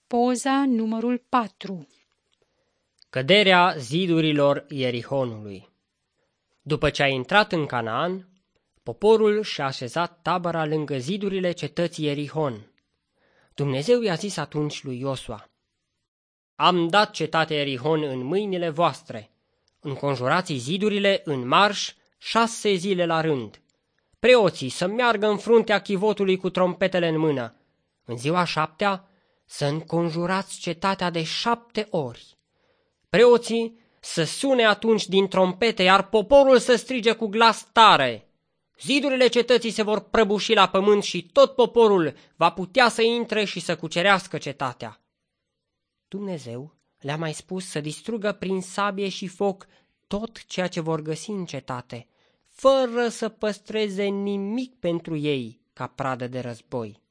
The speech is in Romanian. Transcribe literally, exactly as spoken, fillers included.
Poza numărul patru. Căderea zidurilor Ierihonului. După ce a intrat în Canaan, poporul și-a așezat tabăra lângă zidurile cetății Ierihon. Dumnezeu i-a zis atunci lui Iosua: Am dat cetatea Ierihon în mâinile voastre. Înconjurați zidurile în marș șase zile la rând. Preoții să meargă în fruntea chivotului cu trompetele în mână. În ziua șaptea să înconjurați cetatea de șapte ori. Preoții să sune atunci din trompete, iar poporul să strige cu glas tare. Zidurile cetății se vor prăbuși la pământ și tot poporul va putea să intre și să cucerească cetatea. Dumnezeu le-a mai spus să distrugă prin sabie și foc tot ceea ce vor găsi în cetate, fără să păstreze nimic pentru ei ca pradă de război.